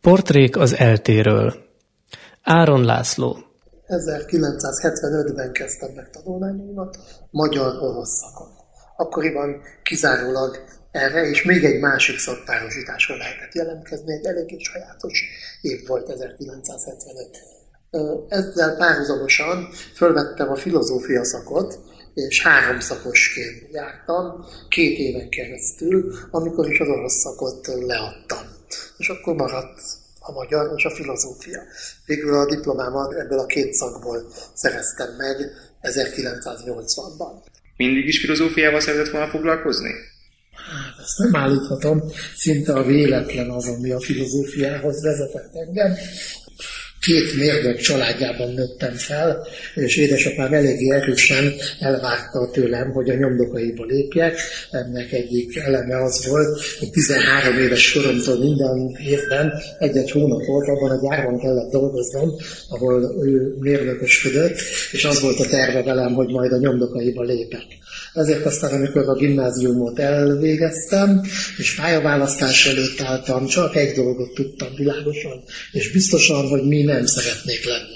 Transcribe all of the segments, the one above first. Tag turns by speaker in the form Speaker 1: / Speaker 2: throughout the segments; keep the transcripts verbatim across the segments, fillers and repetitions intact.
Speaker 1: Portrék az eltéről. Áron László.
Speaker 2: ezerkilencszázhetvenötben kezdtem meg tanulmányaimat magyar-orosz szakon. Akkoriban kizárólag erre és még egy másik szaktárosításra lehetett jelentkezni, egy eléggé sajátos év volt ezerkilencszázhetvenöt. Ezzel párhuzamosan fölvettem a filozófia szakot, és három szakosként jártam két éven keresztül, amikor is az orosz szakot leadtam. És akkor maradt a magyar és a filozófia. Végül a diplomámat ebből a két szakból szereztem meg ezerkilencszáznyolcvanban.
Speaker 3: Mindig is filozófiával szeretett volna foglalkozni?
Speaker 2: Hát, ezt nem állíthatom, szinte a véletlen az, ami a filozófiához vezetett engem. Két mérnök családjában nőttem fel, és édesapám eléggé erősen elvárta tőlem, hogy a nyomdokaiba lépjek. Ennek egyik eleme az volt, hogy tizenhárom éves koromtól minden évben egy-egy hónapot abban a gyárban kellett dolgoznom, ahol ő mérnökösködött, és az volt a terve velem, hogy majd a nyomdokaiba lépek. Ezért aztán, amikor a gimnáziumot elvégeztem, és pályaválasztás előtt álltam, csak egy dolgot tudtam világosan, és biztosan, hogy mi nem szeretnék lenni.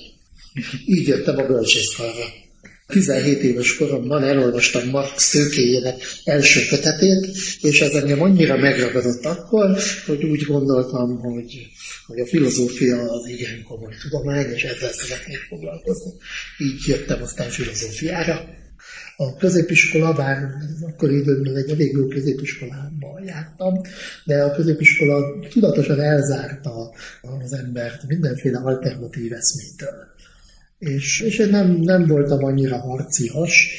Speaker 2: Így jöttem a bölcsészkarra. tizenhét éves koromban elolvastam Marx Tőkéjének első kötetét, és ez engem annyira megragadott akkor, hogy úgy gondoltam, hogy, hogy a filozófia az igen komoly tudomány, és ezzel szeretnék foglalkozni. Így jöttem aztán filozófiára. A középiskola, bár akkor időben egy elég jó középiskolában jártam, de a középiskola tudatosan elzárta az embert mindenféle alternatív eszmétől. És, és én nem, nem voltam annyira harcias,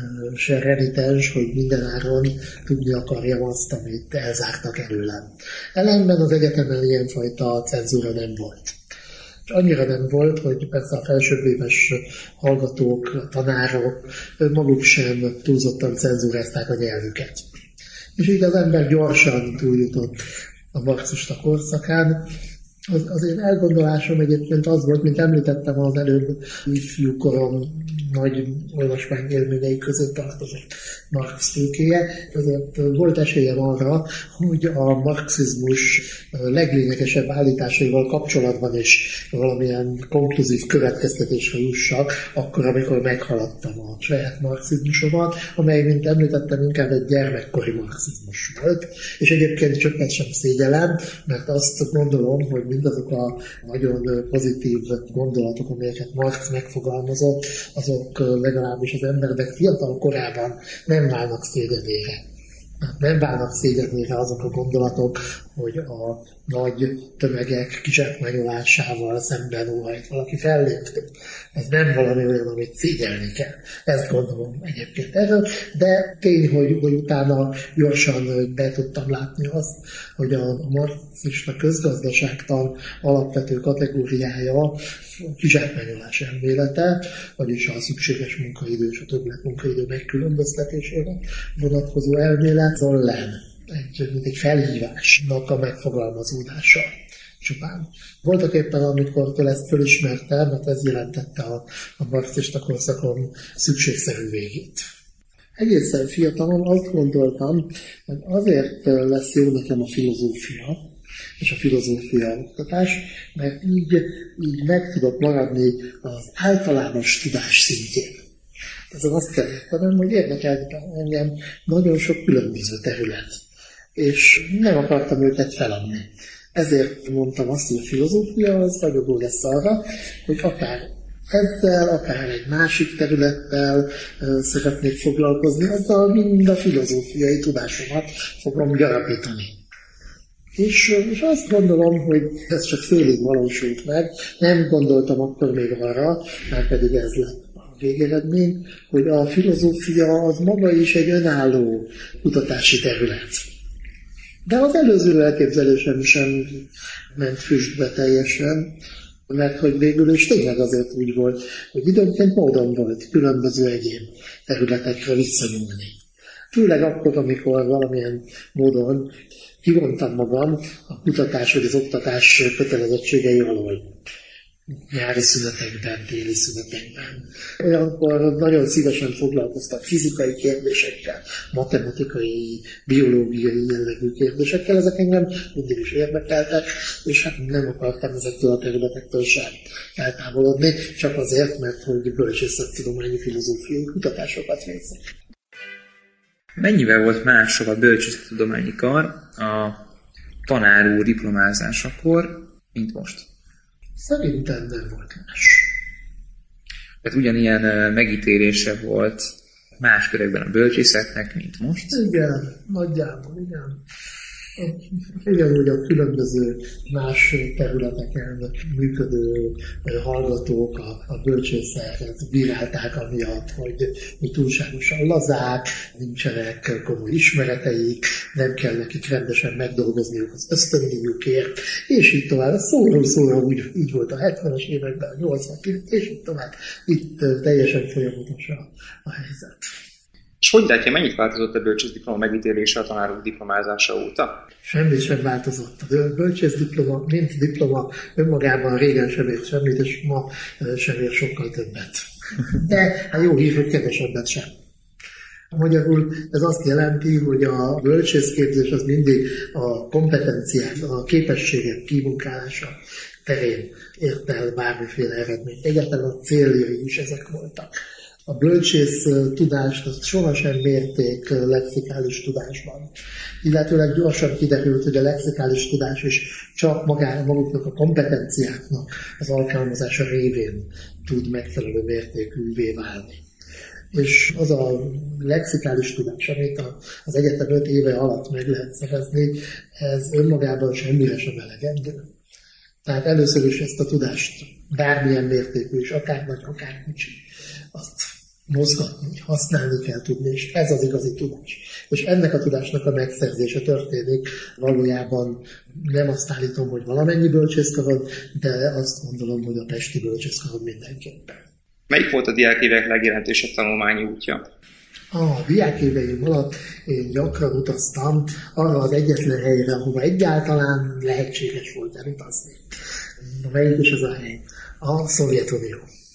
Speaker 2: se renitens, hogy mindenáron tudni akarjam azt, amit elzártak előlem. Ellenben az egyetemen ilyenfajta cenzúra nem volt. És annyira nem volt, hogy persze a felsőbbéves hallgatók, tanárok maguk sem túlzottan cenzúrázták a nyelvüket. És így az ember gyorsan túljutott a marxista korszakán. Az, az én elgondolásom egyébként az volt, mint említettem az előbb, ifjúkorom nagy olvasmányélményei között tartozott Marx Tőkéje, ezért volt esélyem arra, hogy a marxizmus leglényegesebb állításaival kapcsolatban is valamilyen konkluzív következtetésre jussak, akkor, amikor meghaladtam a saját marxizmusomat, amely, mint említettem, inkább egy gyermekkori marxizmus volt, és egyébként csöppet sem szégyellem, mert azt gondolom, hogy mindazok a nagyon pozitív gondolatok, amelyeket Marx megfogalmazott, azok legalábbis az emberek fiatal korában nem válnak szégyenére. Nem válnak szégyenére azok a gondolatok, hogy a nagy tömegek kizsákmányolásával szemben óhajt valaki fellépni. Ez nem valami olyan, amit szégyelni kell. Ezt gondolom egyébként erről, de tény, hogy, hogy utána gyorsan be tudtam látni azt, hogy a marxista közgazdaságtan alapvető kategóriája a kizsákmányolás elmélete, vagyis a szükséges munkaidő és a többlet munkaidő megkülönböztetésére vonatkozó elmélet, Zollen, egy, mint egy felhívásnak a megfogalmazódása csupán. Voltak éppen, amikor ezt fölismertem, mert ez jelentette a, a marxista korszakon szükségszerű végét. Egészen fiatalon azt gondoltam, hogy azért lesz jó nekem a filozófia, és a filozófia oktatás, mert így, így meg tudok maradni az általános tudás szintjén. Ezzel azt kell értenem, hogy érdekel engem nagyon sok különböző terület, és nem akartam őket feladni. Ezért mondtam azt, hogy a filozófia az ragyogó lesz arra, hogy akár ezzel, akár egy másik területtel szeretnék foglalkozni, azzal mind a filozófiai tudásomat fogom gyarapítani. És, és azt gondolom, hogy ez csak félig valósult meg, nem gondoltam akkor még arra, már pedig ez lett a végeredmény, hogy a filozófia az maga is egy önálló kutatási terület. De az előző elképzelésem sem ment füstbe teljesen, mert hogy végül is tényleg azért úgy volt, hogy időnként módon volt különböző egyéb területekre visszanyúlni. Főleg akkor, amikor valamilyen módon kivontam magam a kutatás vagy az oktatás kötelezettségei alól. nyári szünetekben, téli szünetekben. Olyankor nagyon szívesen foglalkoztak fizikai kérdésekkel, matematikai, biológiai jellegű kérdésekkel. Ezek engem mindig is érdekeltek, és hát nem akartam ezektől a területektől sem eltávolodni, csak azért, mert hogy bölcsészettudományi filozófiai kutatásokat végzek.
Speaker 4: Mennyivel volt másabb a bölcsészettudományi kar a tanár úr diplomázásakor, mint most?
Speaker 2: Szerintem nem volt más.
Speaker 4: Tehát ugyanilyen megítélése volt más körekben a bölcsészetnek, mint most?
Speaker 2: Igen, nagyjából, igen. Ugyanúgy a különböző más területeken működő hallgatók a, a bölcsészetet bírálták amiatt, hogy, hogy túlságosan lazák, nincsenek komoly ismereteik, nem kell nekik rendesen megdolgozniuk az ösztöndíjukért, és így tovább. Szóról szóra úgy, így volt a hetvenes években, a nyolcvankilencben, és így tovább. Itt teljesen folyamatos a, a helyzet.
Speaker 3: És hogy látja, mennyit változott a bölcsészdiploma megítélése a tanárok diplomázása óta?
Speaker 2: Semmit sem változott. A bölcsészdiploma, mint diploma önmagában régen sem ért semmit, és ma sem ér sokkal többet. De hát jó hír, hogy kevesebbet sem. Magyarul ez azt jelenti, hogy a bölcsészképzés az mindig a kompetenciák, a képességek kimunkálása terén ért el bármiféle eredményt. Egyáltalán a céljai is ezek voltak. A bölcsész tudást azt sohasem mérték lexikális tudásban. Illetőleg gyorsan kiderült, hogy a lexikális tudás is csak magára maguknak a kompetenciáknak az alkalmazása révén tud megfelelő mértékűvé válni. És az a lexikális tudás, amit az egyetem öt éve alatt meg lehet szerezni, ez önmagában semmire sem elegendő. Tehát először is ezt a tudást bármilyen mértékű is, akár nagy, akár kicsi, azt mozgatni, használni kell tudni, és ez az igazi tudás. És ennek a tudásnak a megszerzése történik. Valójában nem azt állítom, hogy valamennyi bölcsészkarod, de azt gondolom, hogy a pesti bölcsészkarod mindenképpen.
Speaker 3: Melyik volt a diákévek legjelentősebb tanulmányi útja?
Speaker 2: A diákéveim alatt én gyakran utaztam arra az egyetlen helyre, ahova egyáltalán lehetséges volt elutazni. Melyik is ez a hely? A Szovjetunió.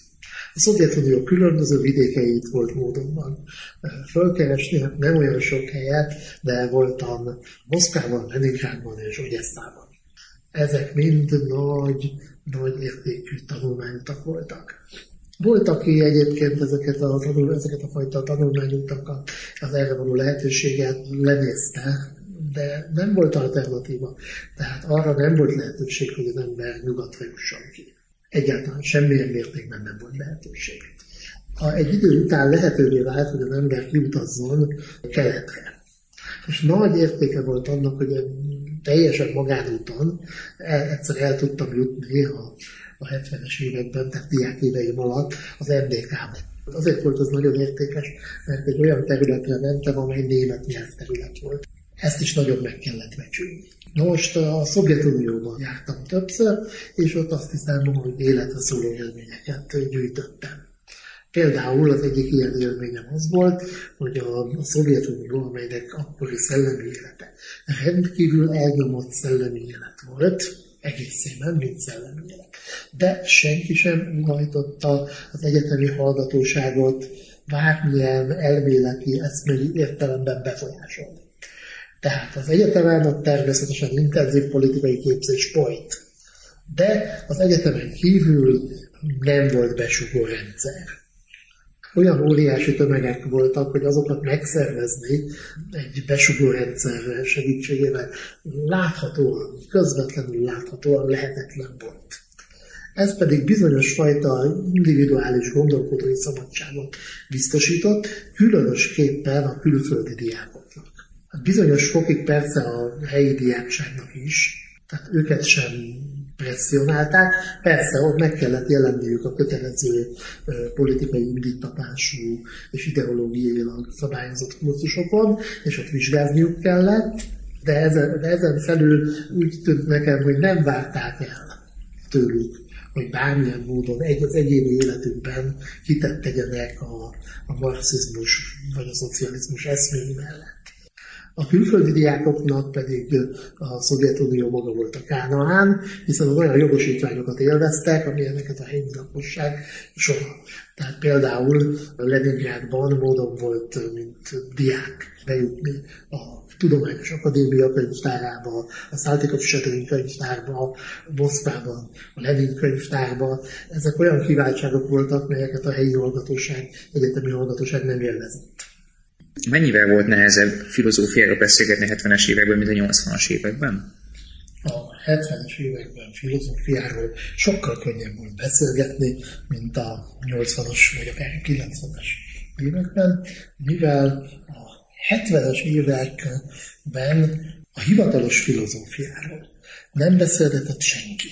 Speaker 2: A Szovjetunió különböző vidékeit volt módonban fölkeresni, hát nem olyan sok helyet, de voltam Moszkvában, Leningrádban és Ogyesszában. Ezek mind nagy, nagy értékű tanulmányutak voltak. Volt, aki egyébként ezeket a, tanul, ezeket a fajta tanulmányutakat, az erre való lehetőséget lenézte, de nem volt alternatíva. Tehát arra nem volt lehetőség, hogy az ember nyugatra jusson ki. Egyáltalán semmilyen mértékben nem volt lehetőség. A, egy idő után lehetővé vált, hogy az ember kiutazzon keletre. És nagy értéke volt annak, hogy teljesen magánúton el, egyszer el tudtam jutni a, a hetvenes években, tehát diákéveim alatt az em dé ká-ba. Azért volt az nagyon értékes, mert egy olyan területre mentem, amely német nyelvterület volt. Ezt is nagyon meg kellett becsülni. Na most a Szovjetunióban jártam többször, és ott azt hiszem, hogy életre szóló élményeket gyűjtöttem. Például az egyik ilyen élményem az volt, hogy a, a Szovjetunió, amelynek akkori szellemi élete rendkívül elnyomott szellemi élet volt, egészében, mint szellemi élet. De senki sem hajtotta az egyetemi hallgatóságot bármilyen elméleti, eszmei értelemben befolyásolni. Tehát az egyetemen ott természetesen intenzív politikai képzés folyt, de az egyetemen kívül nem volt besugó rendszer. Olyan óriási tömegek voltak, hogy azokat megszervezni egy besugó rendszer segítségével láthatóan, közvetlenül láthatóan lehetetlen volt. Ez pedig bizonyos fajta individuális gondolkodói szabadságot biztosított, különösképpen a külföldi diákoknak. Bizonyos fokig persze a helyi diákságnak is, tehát őket sem presszionálták. Persze ott meg kellett jelenniük a kötelező politikai indítatású és ideológiailag szabályozott kurzusokon, és ott vizsgázniuk kellett, de ezen, de ezen felül úgy tűnt nekem, hogy nem várták el tőlük, hogy bármilyen módon egy, az egyéni életükben hitet tegyenek a, a marxizmus vagy a szocializmus eszméi mellett. A külföldi diákoknak pedig a Szovjetunió maga volt a Kánaán, hiszen olyan jogosítványokat élveztek, amilyeneket a helyi lakosság soha. Tehát például Leningrádban módon volt, mint diák bejutni a Tudományos Akadémia könyvtárába, a Száltikov-Setrin könyvtárba, Moszkvában, a Lenin könyvtárba. Ezek olyan kiváltságok voltak, melyeket a helyi hallgatóság, egyetemi hallgatóság nem élvezett.
Speaker 4: Mennyivel volt nehezebb filozófiáról beszélgetni a hetvenes években, mint a nyolcvanas években?
Speaker 2: A hetvenes években filozófiáról sokkal könnyebb volt beszélgetni, mint a nyolcvanas vagy akár kilencvenes években, mivel a hetvenes években a hivatalos filozófiáról nem beszélgetett senki.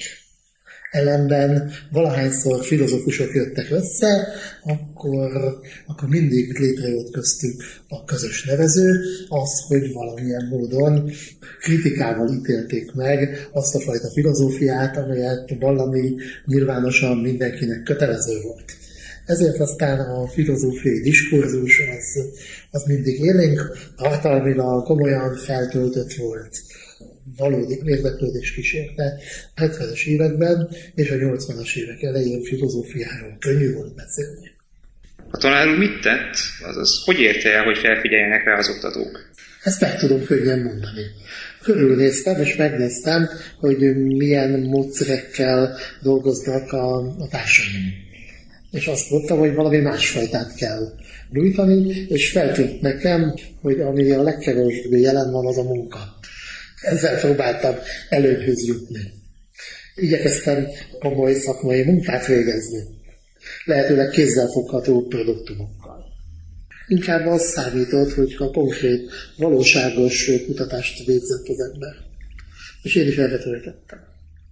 Speaker 2: Ellenben valahányszor filozófusok jöttek össze, akkor, akkor mindig létrejött köztük a közös nevező, az, hogy valamilyen módon kritikával ítélték meg azt a fajta filozófiát, amelyet vallani nyilvánosan mindenkinek kötelező volt. Ezért aztán a filozófiai diskurzus az, az mindig élénk, tartalmilag komolyan feltöltött volt. Valódi érdeklődés kísérte a hetvenes években és a nyolcvanas évek elején filozófiáról könnyű volt beszélni.
Speaker 3: A tanár úr mit tett? Azaz, hogy érte el, hogy felfigyeljenek rá az oktatók?
Speaker 2: Ezt meg tudom könnyen mondani. Körülnéztem és megnéztem, hogy milyen módszerekkel dolgoznak a, a társaim. És azt mondtam, hogy valami másfajtát kell nyújtani, és feltűnt nekem, hogy ami a legkevésbé jelen van, az a munka. Ezzel próbáltam előnyhöz jutni. Igyekeztem komoly szakmai munkát végezni, lehetőleg kézzelfogható produktumokkal. Inkább az számított, hogyha konkrét, valóságos kutatást végzett az ember. És én is erre törekedtem.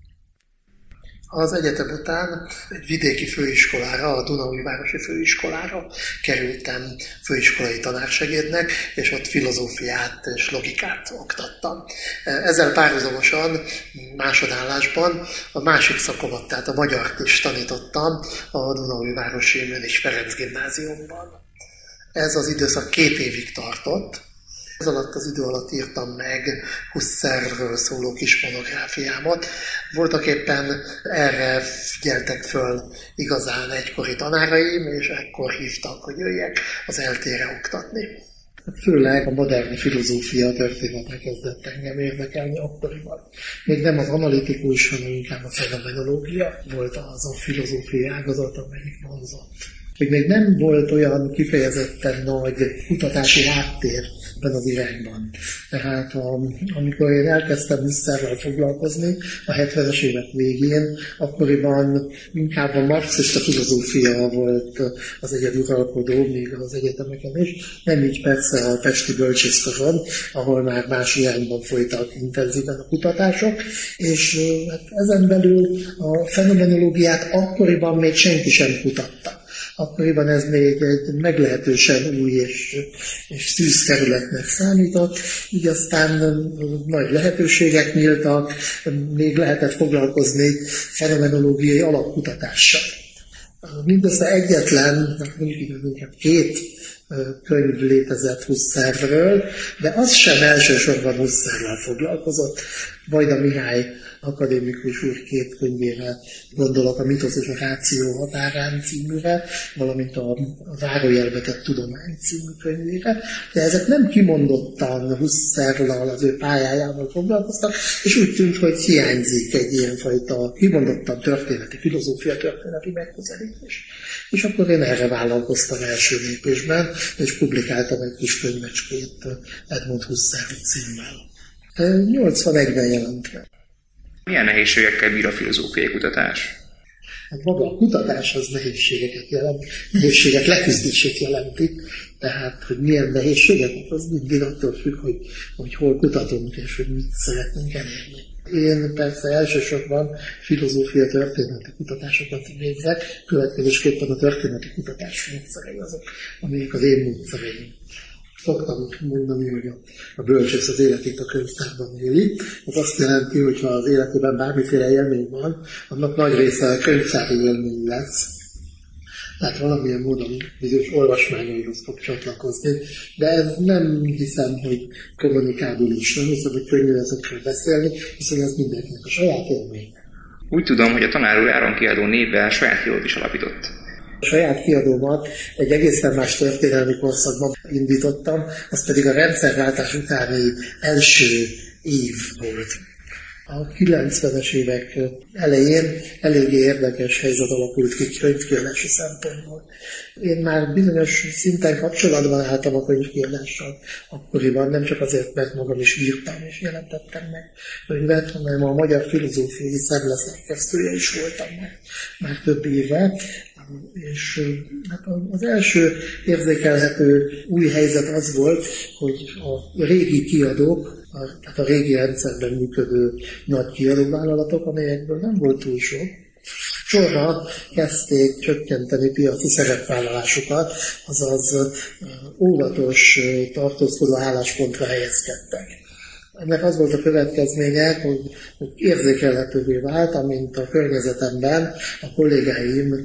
Speaker 2: Az egyetem után egy vidéki főiskolára, a Dunaújvárosi főiskolára kerültem főiskolai tanársegédnek, és ott filozófiát és logikát oktattam. Ezzel párhuzamosan másodállásban a másik szakomat, tehát a magyart is tanítottam a Dunaújvárosi Mönich Ferenc gimnáziumban. Ez az időszak két évig tartott. Ez alatt az idő alatt írtam meg Husserlről szóló kis monográfiámat. Voltak éppen erre figyeltek föl igazán egykori tanáraim, és ekkor hívtak, hogy jöjjek az eltére oktatni. Főleg a modern filozófia története kezdett engem érdekelni akkoriban. Még nem az analitikus, hanem inkább a fenomenológia volt az a filozófiai ágazat, amelyik vonzott. Hogy még nem volt olyan kifejezetten nagy kutatási háttér ebben az irányban. Tehát a, amikor én elkezdtem Husserllel foglalkozni a hetvenes évek végén, akkoriban inkább a marxista filozófia volt az egyeduralkodó, még az egyetemeken is. Nem így persze a pesti bölcsészkaron, ahol már más irányban folytak intenzíven a kutatások, és hát ezen belül a fenomenológiát akkoriban még senki sem kutatta. Akkoriban ez még egy meglehetősen új és, és szűz területnek számított, így aztán nagy lehetőségek nyíltak, még lehetett foglalkozni fenomenológiai alapkutatással. Mindössze egyetlen, mondjuk inkább két könyv létezett Husserlről, de az sem elsősorban Husserrel foglalkozott. Vajda Mihály akadémikus úr két könyvére gondolok, a Mitosz és a Ráció határán címűre, valamint a, a Zárójelbe tett tudomány című könyvére, de ezek nem kimondottan Husserllal, az ő pályájával foglalkoztak, és úgy tűnt, hogy hiányzik egy ilyenfajta kimondottan történeti, filozófia történeti megközelítés. És akkor én erre vállalkoztam első lépésben, és publikáltam egy kis könyvecskét Edmund Husserl címmel. nyolcvanegyben jelent meg.
Speaker 3: Milyen nehézségekkel bír a filozófiai kutatás?
Speaker 2: Hát maga a kutatás az nehézségeket jelent, nehézségek leküzdését jelenti, tehát, hogy milyen nehézségek, az mindig attól függ, hogy, hogy hol kutatunk, és hogy mit szeretnénk elérni. Én persze elsősorban filozófia történeti kutatásokat végzek, következésképpen a történeti kutatás módszerei azok, amelyek az én módszereim. Szoktam mondani, hogy a, a bölcsész az életét a könyvtárban éli. Ez azt jelenti, hogy ha az életében bármiféle élmény van, annak nagy része a könyvtári élmény lesz. tehát valamilyen módon bizonyos olvasmányaihoz fog csatlakozni, de ez nem hiszem, hogy kommunikábilis, nem hiszem, hogy könnyű ezekről beszélni, hiszen ez mindenkinek a saját élmény.
Speaker 3: Úgy tudom, hogy a tanár úr Áron kiadó névvel saját kiadót is alapított.
Speaker 2: A saját kiadómat egy egészen más történelmi korszakban indítottam, az pedig a rendszerváltás utáni első év volt. A kilencvenes évek elején eléggé érdekes helyzet alakult ki könyvkiadási szempontból. Én már bizonyos szinten kapcsolatban álltam a könyvkiadással akkoriban, nem csak azért, mert magam is írtam és jelentettem meg könyvet, hanem a Magyar Filozófiai Szemle szerkesztője is voltam már, már több éve. És az első érzékelhető új helyzet az volt, hogy a régi kiadók, a, tehát a régi rendszerben működő nagy kiadóvállalatok, amelyekből nem volt túl sok, sorra kezdték csökkenteni piaci szerepvállalásukat, azaz óvatos, tartózkodó álláspontra helyezkedtek. Ennek az volt a következménye, hogy, hogy érzékelhetővé vált, amint a környezetemben a kollégáim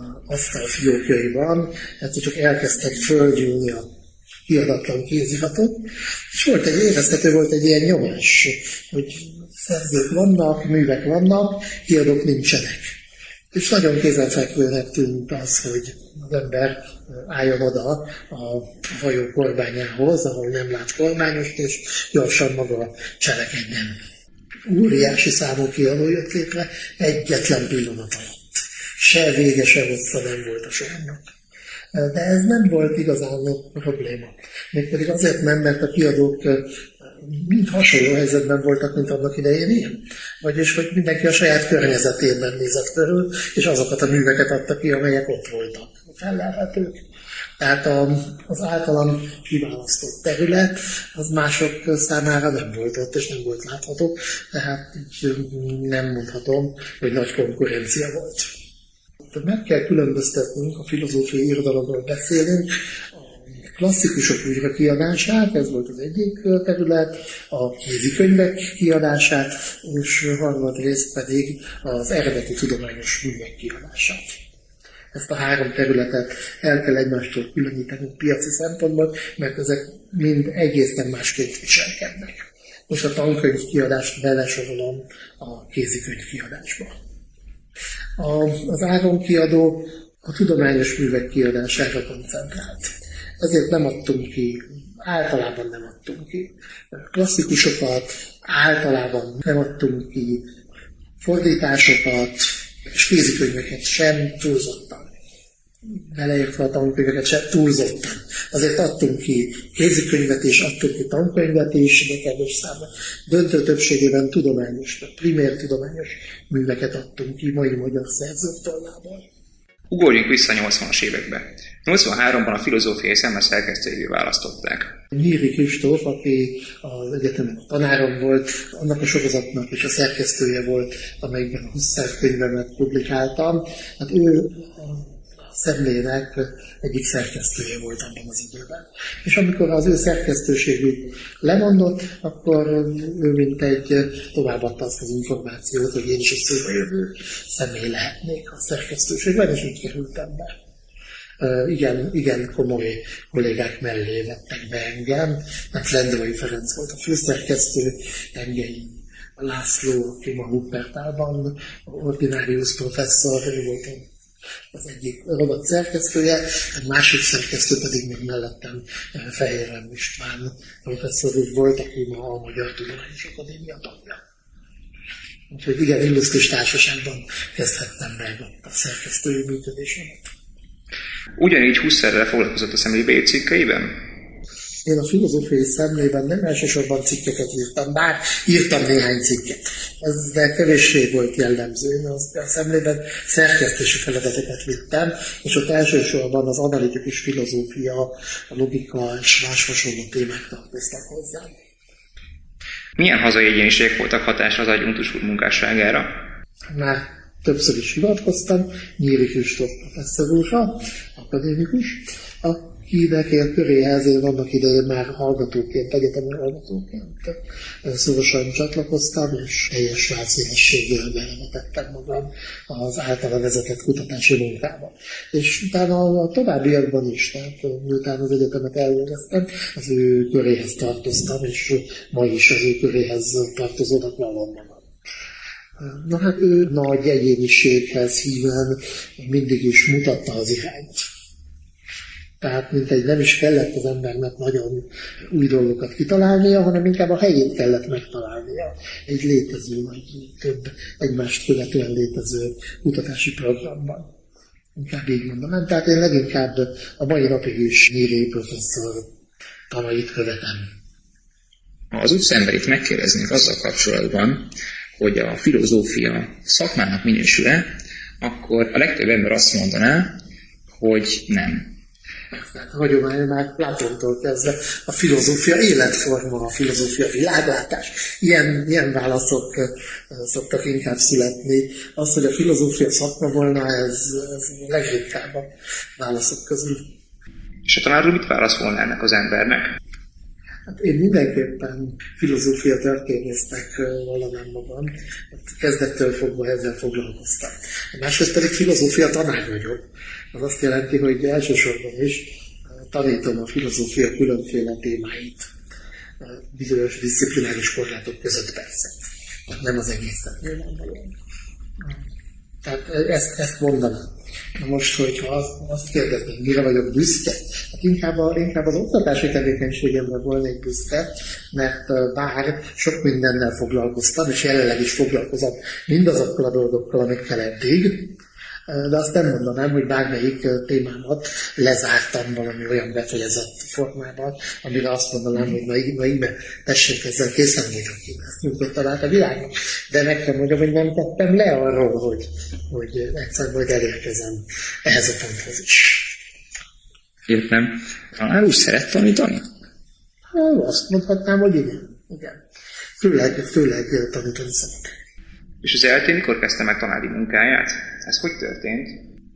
Speaker 2: asztalfiókjaiban egyszer csak elkezdtek földgyűlni a kiadatlan kéziratok, és volt egy, érezhető volt egy ilyen nyomás, hogy szerzők vannak, művek vannak, kiadók nincsenek. És nagyon kézenfekvőnek tűnt az, hogy az ember álljon oda a hajó kormányához, ahol nem lát kormányost, és gyorsan maga cselekedjen. Óriási számú kiadó jött létre egyetlen pillanat alatt. Se vége, se hossza nem volt a sornak. De ez nem volt igazán probléma. Mégpedig azért nem, mert a kiadók mind hasonló helyzetben voltak, mint annak idején én. Vagyis, hogy mindenki a saját környezetében nézett körül, és azokat a műveket adta ki, amelyek ott voltak. Fellelhetők. Tehát az általam kiválasztott terület, az mások számára nem volt ott, és nem volt látható. Tehát így nem mondhatom, hogy nagy konkurencia volt. Meg kell különböztetnünk, a filozófiai irodalomról beszélünk, a klasszikusok újra kiadását, ez volt az egyik terület, a kézikönyvek kiadását, és harmadrészt pedig az eredeti tudományos művek kiadását. Ezt a három területet el kell egymástól különíteni piaci szempontból, mert ezek mind egészen másképp viselkednek. Most a tankönyv kiadást belesorolom a kézikönyv kiadásba. A, az Áron kiadó a tudományos művek kiadására koncentrált. Ezért nem adtunk ki, általában nem adtunk ki klasszikusokat, általában nem adtunk ki fordításokat, és kézikönyveket sem túlzottan. Beleértve a tankönyveket sem túlzottan. Azért adtunk ki kézikönyvet és adtunk ki tankönyvet is, de kevés számban. Döntő többségében tudományos, primér tudományos műveket adtunk ki mai magyar szerzők tollából.
Speaker 3: Ugorjunk vissza a nyolcvanas évekbe. nyolcvanháromban a Filozófiai Szemle szerkesztőjévé választották.
Speaker 2: Nyíri Kristóf, aki az egyetemen a tanárom volt, annak a sorozatnak is a szerkesztője volt, amelyikben a Husserl könyvemet publikáltam. Hát ő a Szemlének egyik szerkesztője volt abban az időben. És amikor az ő szerkesztőségük lemondott, akkor ő mint egy továbbadta azt az információt, hogy én is egy szóba jövő személy lehetnék a szerkesztőségben, és így kerültem be. Uh, igen, igen komoly kollégák mellé vettek be engem, mert Lendvai Ferenc volt a főszerkesztő, Engei László, aki ma Wuppertalban ordinárius professzor, ő volt az egyik robot szerkesztője, egy másik szerkesztő pedig még mellettem Fejérem István professzor úr volt, aki ma a Magyar Tudományos Akadémia tagja. Úgyhogy igen, illusztris társaságban kezdhettem meg a szerkesztői működésemet.
Speaker 3: Ugyanígy Husserrel foglalkozott a Szemlébély cikkeiben?
Speaker 2: Én a Filozófiai Szemlében nem elsősorban cikkeket írtam, bár írtam néhány cikket. Ez de kevéssé volt jellemző. Én a Szemlében szerkesztési feladatokat vittem, és ott elsősorban az analitikus filozófia, a logika és más hasonló témák tartoztak hozzá.
Speaker 3: Milyen hazai egyéniségek voltak hatásra az adjunktus úr munkásságára?
Speaker 2: Már többször is hivatkoztam, Nyíri Kristóf professzor úrra, akadémikus. A akinek ilyen köréhez én annak idején már hallgatóként, egyetemi hallgatóként szorosan csatlakoztam, és teljes válszélességgel belevetettem magam az általa vezetett kutatási munkába. És utána a továbbiakban is, tehát miután az egyetemet elvégeztem, az ő köréhez tartoztam, és ma is az ő köréhez tartozónak vallom magam. Na hát ő nagy egyéniséghez híven mindig is mutatta az irányt. Tehát mintegy nem is kellett az embernek nagyon új dolgokat kitalálnia, hanem inkább a helyét kellett megtalálnia. Egy létező, vagy több egymást követően létező kutatási programban. Inkább így mondanám. Tehát én leginkább a mai napig is Nyírei professzor tanait követem.
Speaker 4: Ha az úgyszemberit megkérdeznék azzal kapcsolatban, hogy a filozófia szakmának minősül-e, akkor a legtöbb ember azt mondaná, hogy nem.
Speaker 2: A hagyomány már Platóntól kezdve a filozófia életforma, a filozófia világlátás. Ilyen, ilyen válaszok szoktak inkább születni. Az, hogy a filozófia szakma volna, ez, ez legritkább a válaszok közül.
Speaker 3: És a tanár úr mit válaszolna ennek az embernek?
Speaker 2: Hát én mindenképpen filozófia történésznek vallanám magam. Kezdettől fogva ezzel foglalkoztam. Másrészt pedig filozófia tanár vagyok. Az azt jelenti, hogy elsősorban is tanítom a filozófia különféle témáit. Bizonyos diszciplináris korlátok között persze. Tehát nem az egészet nyilvánvalóan. Tehát ezt, ezt mondanám. Na most, hogyha azt, azt kérdeznék, mire vagyok büszke, hát inkább, a, inkább az oktatási tevékenységemre volnék büszke, mert bár sok mindennel foglalkoztam, és jelenleg is foglalkozom mindazokkal a dolgokkal, amikkel eddig, de azt nem mondanám, hogy bármelyik témámat lezártam valami olyan befejezett formában, amire azt mondanám, hogy na, na íme, tessék, ezzel készen vagyok ki, ezt nyugodtan át a világon. De meg kell mondjam, hogy nem tettem le arról, hogy, hogy egyszer majd elérkezem ehhez a ponthoz is.
Speaker 4: Értem. Tanár úr szeret tanítani?
Speaker 2: Hát, azt mondhatnám, hogy igen. igen. Főleg, főleg tanítani szeretek.
Speaker 3: És az é el té mikor kezdte meg tanári munkáját? Ez hogy történt?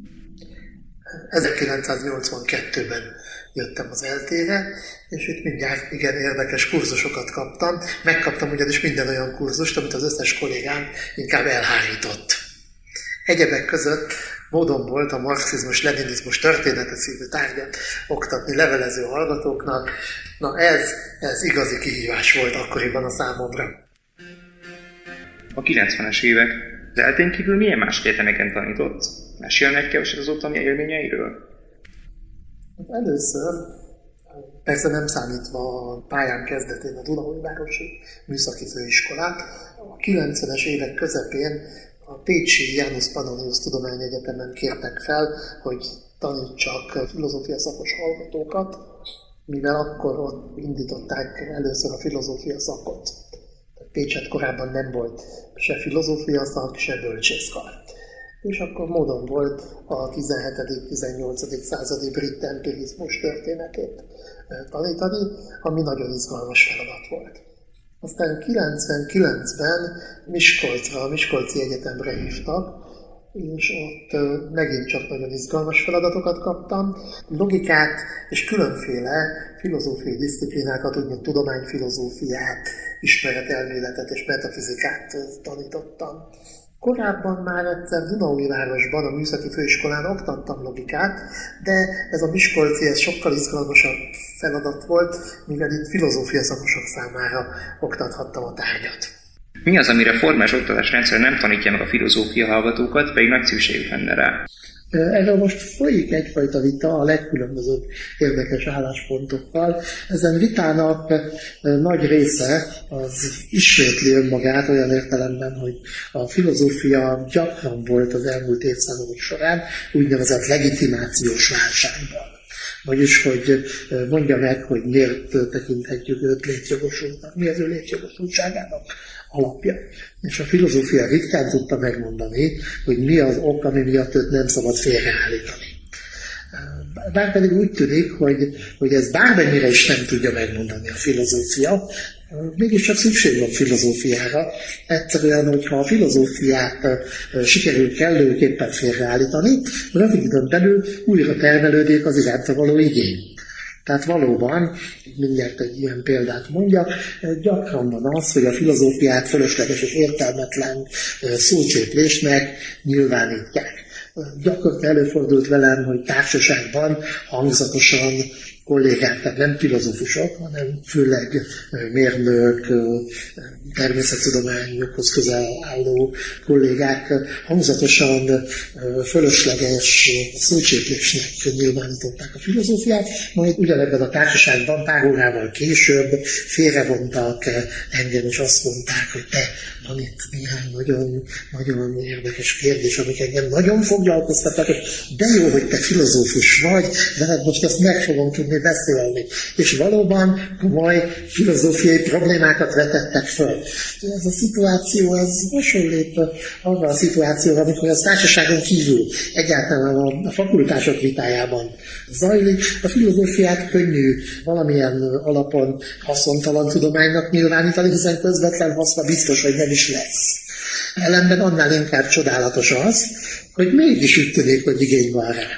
Speaker 2: ezerkilencszáznyolcvankettőben jöttem az é el té-re, és itt mindjárt igen érdekes kurzusokat kaptam. Megkaptam ugyanis minden olyan kurzust, amit az összes kollégám inkább elhárított. Egyebek között módon volt a marxizmus-leninizmus története szívű tárgyat oktatni levelező hallgatóknak. Na ez, ez igazi kihívás volt akkoriban a számomra.
Speaker 3: A kilencvenes évek az é el tén kívül milyen más egyetemeken tanított? Mesélne egy keveset az ottani élményeiről?
Speaker 2: Először, persze nem számítva a pályán kezdetén a Dunaújvárosi Műszaki Főiskolát, a kilencvenes évek közepén a pécsi János Pannonius Tudományegyetemen kértek fel, hogy tanítsak filozófia szakos hallgatókat, mivel akkor ott indították először a filozófia szakot. Pécset korábban nem volt se filozófia szak, se bölcsészkar. És akkor módon volt a tizenhetedik-tizennyolcadik századi brit empirizmus történetét tanítani, ami nagyon izgalmas feladat volt. Aztán kilencvenkilencben Miskolcra, a Miskolci Egyetemre hívtak, és ott megint csak nagyon izgalmas feladatokat kaptam. Logikát és különféle filozófiai diszciplinákat, úgymond tudományfilozófiát, ismeretelméletet és metafizikát tanítottam. Korábban már egyszer Dunaújvárosban, a Műszaki Főiskolán oktattam logikát, de ez a miskolci, ez sokkal izgalmasabb feladat volt, mivel itt filozófia szakosok számára oktathattam a tárgyat.
Speaker 3: Mi az, amire formás oktatásrendszer nem tanítja meg a filozófia hallgatókat, pedig nagy szükségük lenne rá?
Speaker 2: Erről most folyik egyfajta vita a legkülönbözőbb érdekes álláspontokkal. Ezen vitának nagy része az ismétli önmagát olyan értelemben, hogy a filozófia gyakran volt az elmúlt évszázadok során úgynevezett legitimációs válságban. Vagyis, hogy mondja meg, hogy miért tekinthetjük őt létjogosultnak, mi az ő létjogosultságának alapja. És a filozófia ritkán tudta megmondani, hogy mi az ok, ami miatt őt nem szabad félreállítani. Bár pedig úgy tűnik, hogy, hogy ez bármennyire is nem tudja megmondani a filozófia, mégiscsak szükség van filozófiára. Egyszerűen, hogyha a filozófiát sikerül kellőképpen félreállítani, rövid időn belül újra termelődik az iránta való igény. Tehát valóban, mindjárt egy ilyen példát mondjak, gyakran van az, hogy a filozófiát fölösleges és értelmetlen szócséplésnek nyilvánítják. Gyakran előfordult velem, hogy társaságban hangzatosan kollégák, tehát nem filozófusok, hanem főleg mérnök, természettudományokhoz közel álló kollégák hangzatosan fölösleges szócséplésnek nyilvánították a filozófiát, majd ugyanebben a társaságban pár órával később félrevontak engem, és azt mondták, hogy te, van itt néhány nagyon, nagyon érdekes kérdés, amik engem nagyon foglalkoztatnak, de jó, hogy te filozófus vagy, veled most ezt meg fogom tudni beszélni. És valóban komoly filozófiai problémákat vetettek föl. Ez a szituáció, ez hasonlít arra a szituációra, amikor a társaságon kívül egyáltalán a, a fakultások vitájában zajlik. A filozófiát könnyű valamilyen alapon haszontalan tudománynak nyilvánítani, hiszen közvetlen haszna biztos, hogy nem is lesz. Ellenben annál inkább csodálatos az, hogy mégis úgy tűnik, hogy igény van rá.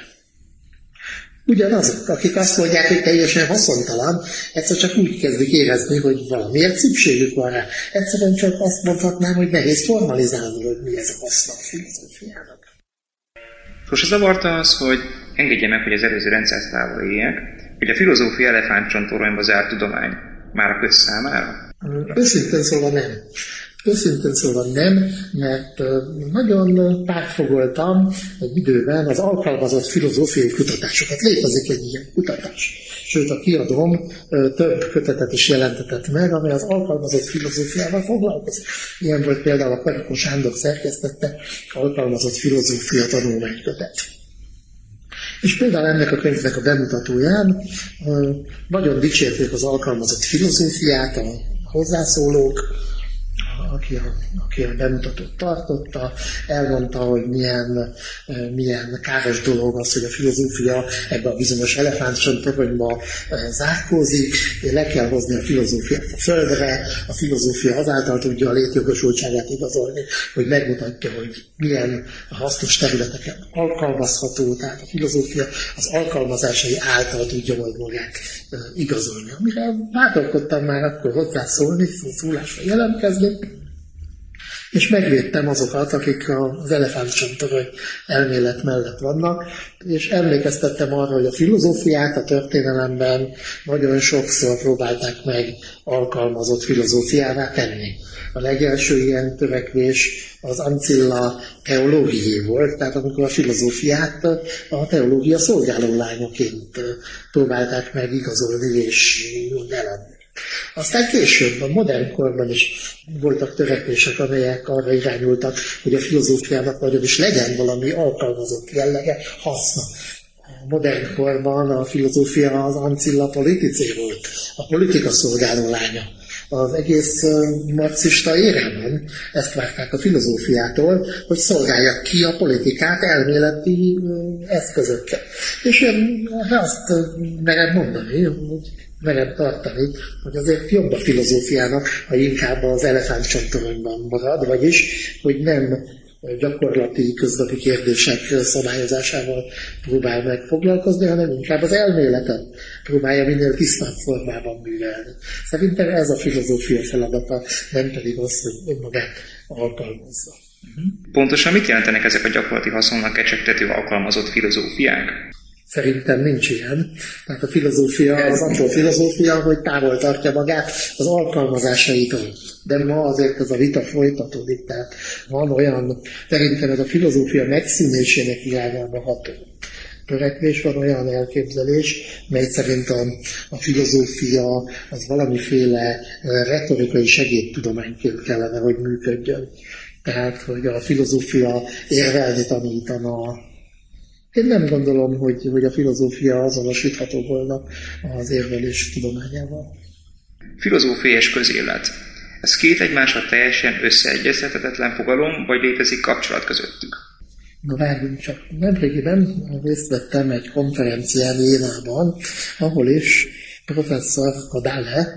Speaker 2: Ugyanazok, akik azt mondják, hogy teljesen haszontalan, egyszer csak úgy kezdik érezni, hogy valamiért szükségük van rá. Egyszerűen csak azt mondhatnám, hogy nehéz formalizálni, hogy mi ez a haszna a filozófiának.
Speaker 3: Sose zavarta az, hogy engedje meg, hogy az előző rendszert távoléljek, hogy a filozófia elefántcsontoronyba zárt tudomány már a köz számára?
Speaker 2: Őszintén szólva nem. Őszintén szólva nem, mert nagyon pártfogoltam egy időben az alkalmazott filozófiai kutatásokat. Létezik egy ilyen kutatás. Sőt, a kiadóm több kötetet is jelentetett meg, amely az alkalmazott filozófiával foglalkozik. Ilyen volt például a Karikó Sándor szerkesztette alkalmazott filozófia tanulmánykötet. És például ennek a könyvnek a bemutatóján nagyon dicsérték az alkalmazott filozófiát a hozzászólók, aki a, aki a bemutatót tartotta, elmondta, hogy milyen, milyen káros dolog az, hogy a filozófia ebbe a bizonyos elefántcsontoronyba zárkózik, le kell hozni a filozófiát a földre, a filozófia azáltal tudja a létjogosultságát igazolni, hogy megmutatja, hogy milyen hasznos területeken alkalmazható, tehát a filozófia az alkalmazásai által tudja majd magát igazolni. Amire bátorkodtam már akkor hozzászólni, szólásra jelentkezni, és megvédtem azokat, akik az elefántcsontorony elmélet mellett vannak, és emlékeztettem arra, hogy a filozófiát a történelemben nagyon sokszor próbálták meg alkalmazott filozófiává tenni. A legelső ilyen törekvés az Ancilla teológié volt, tehát amikor a filozófiát a teológia szolgáló lányaként próbálták meg igazolni és eladni. Aztán később, a modern korban is voltak törekvések, amelyek arra irányultak, hogy a filozófiának nagyon is legyen valami alkalmazott jellege, haszna. A modern korban a filozófia az Ancilla politicé volt, a politika szolgáló lánya. Az egész marxista érában ezt várták a filozófiától, hogy szolgálja ki a politikát elméleti eszközökkel. És én azt merem mondani, hogy merem tartani, hogy azért jobb a filozófiának, ha inkább az elefántcsontoronyban marad, vagyis, hogy nem gyakorlati, közlati kérdések szabályozásával próbál meg foglalkozni, hanem inkább az elméletet próbálja minél tisztább formában művelni. Szerintem ez a filozófia feladata, nem pedig az, hogy önmagát alkalmazza.
Speaker 3: Pontosan mit jelentenek ezek a gyakorlati haszonnak kecsegtető alkalmazott filozófiák?
Speaker 2: Szerintem nincs ilyen. Tehát a filozófia az attól filozófia, hogy távol tartja magát az alkalmazásaitól. De ma azért ez a vita folytatódik, tehát van olyan, szerintem ez a filozófia megszűnésének irányába ható törekvés, van olyan elképzelés, mely szerint a, a filozófia az valamiféle retorikai segédtudományként kellene, hogy működjön. Tehát, hogy a filozófia érvelni tanítana. Én nem gondolom, hogy, hogy a filozófia azonosítható volna az érvelés tudományával.
Speaker 3: Filozófia és közélet. Ez két egymással teljesen összeegyeztethetetlen fogalom, vagy létezik kapcsolat közöttük?
Speaker 2: Na várjunk csak. Nemrégiben részt vettem egy konferencián Jénában, ahol is professzor Kadale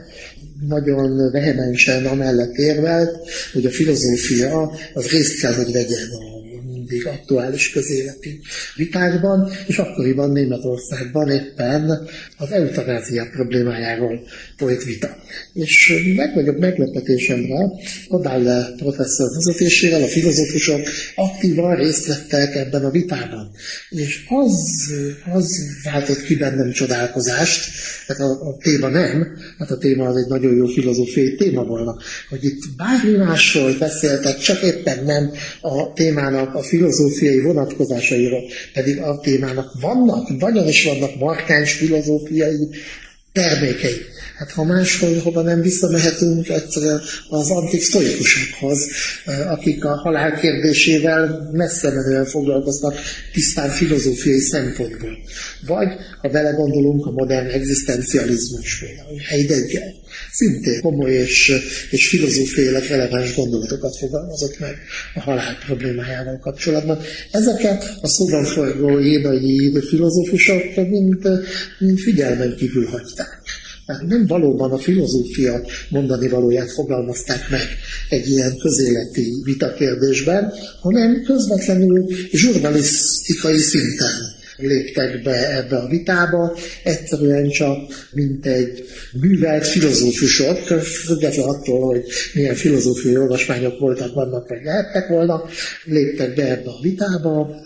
Speaker 2: nagyon vehemensen amellett érvelt, hogy a filozófia az részt kell, hogy vegyen a mindig aktuális közéleti vitákban, és akkoriban Németországban éppen az eutanázia problémájáról folyt vita. És legnagyobb meglepetésemre Odalle professzor vezetésével a filozófusok aktívan részt vettek ebben a vitában. És az, az váltott ki bennem csodálkozást, tehát a, a téma nem, hát a téma az egy nagyon jó filozófiai téma volna, hogy itt bármi másról beszéltek, csak éppen nem a témának a filozófiai vonatkozásairól, pedig a témának vannak, nagyon is vannak markáns filozófiai termékei. Hát ha máshol, hova nem visszamehetünk egyszerűen az antik sztoikusokhoz, akik a halál kérdésével messze menően foglalkoznak tisztán filozófiai szempontból. Vagy, ha belegondolunk a modern egzisztencializmusra, Heidegger szintén komoly és, és filozófiailag releváns gondolatokat fogalmazott meg a halál problémájával kapcsolatban. Ezeket a szóban forgó jédai filozófusok mind, mind figyelmen kívül hagyták. Tehát nem valóban a filozófia mondani valóját fogalmazták meg egy ilyen közéleti vitakérdésben, hanem közvetlenül zsurnalisztikai szinten léptek be ebbe a vitába, egyszerűen csak mint egy művelt filozófusok, független attól, hogy milyen filozófiai olvasmányok voltak, vannak, vagy lehettek volna, léptek be ebbe a vitába,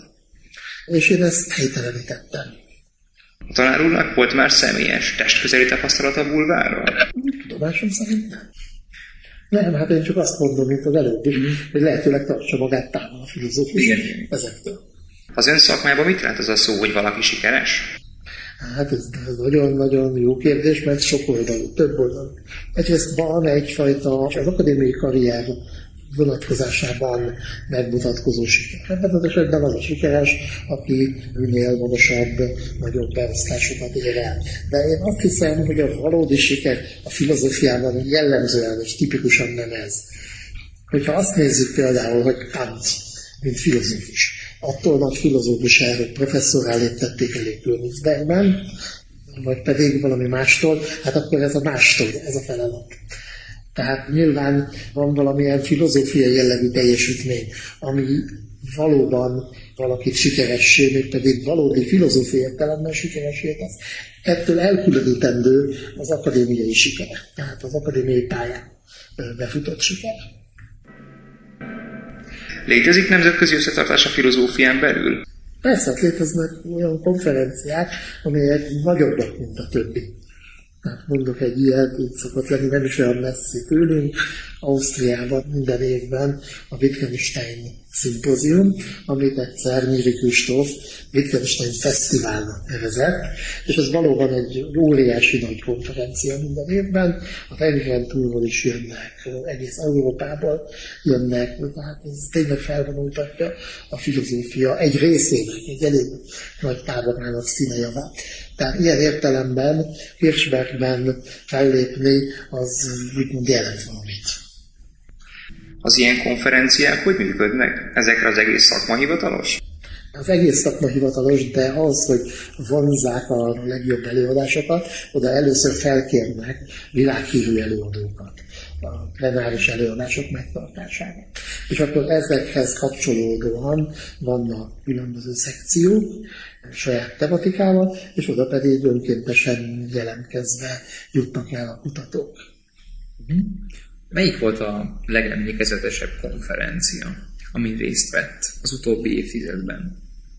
Speaker 2: és én ezt helytelenítettem.
Speaker 3: A tanár úrnak volt már személyes, testközeli tapasztalata a bulvárról?
Speaker 2: Tudomásom szerint nem. Nem, hát én csak azt mondom, mint az előbb, hogy lehetőleg tartsa magát távol a filozófia ezektől.
Speaker 3: Az ön szakmában mit jelent az a szó, hogy valaki sikeres?
Speaker 2: Hát ez nagyon-nagyon jó kérdés, mert sok oldalú, több oldalú. Egyrészt van egyfajta az akadémiai karrier vonatkozásában megmutatkozó siker. Ebben az esetben az a sikeres, aki minél magasabb, nagyobb beosztásokat ér el. De én azt hiszem, hogy a valódi siker a filozófiában jellemzően és tipikusan nem ez. Hogyha azt nézzük például, hogy Kant, mint filozófus, attól nagy filozófus el, hogy professzorrá léptették elég Königsbergben, vagy pedig valami mástól, hát akkor ez a mástól, ez a feladat. Tehát nyilván van valamilyen filozófiai jellegű teljesítmény, ami valóban valakit sikeressé, még pedig valódi filozófiai értelemben sikeressé tesz. Ettől elkülönítendő az akadémiai siker, tehát az akadémiai pályán befutott siker.
Speaker 3: Létezik nemzetközi összetartás a filozófián belül?
Speaker 2: Persze, léteznek olyan konferenciák, amelyek nagyobbak, mint a többi. Hát mondok egy ilyet, így szokott lenni, nem is olyan messzi tőlünk. Ausztriában minden évben a Wittgenstein szimpózium, amit egyszer Nyíri Kristóf Wittgenstein Fesztiválnak nevezett, és ez valóban egy óriási nagy konferencia minden évben. A tengeren túlról is jönnek, egész Európából jönnek, tehát ez tényleg felvonultatja a filozófia egy részének, egy elég nagy táborának színejavát. Tehát ilyen értelemben Hirschbergben fellépni az úgymond jelent valamit.
Speaker 3: Az ilyen konferenciák hogy működnek? Ezekre az egész szakma hivatalos?
Speaker 2: Az egész szakma hivatalos, de az, hogy vonzzák a legjobb előadásokat, oda először felkérnek világhírű előadókat a plenáris előadások megtartására. És akkor ezekhez kapcsolódóan vannak különböző szekciók, saját tematikával, és oda pedig önkéntesen jelentkezve jutnak el a kutatók.
Speaker 4: Melyik volt a legemlékezetesebb konferencia, amin részt vett az utóbbi évtizedben?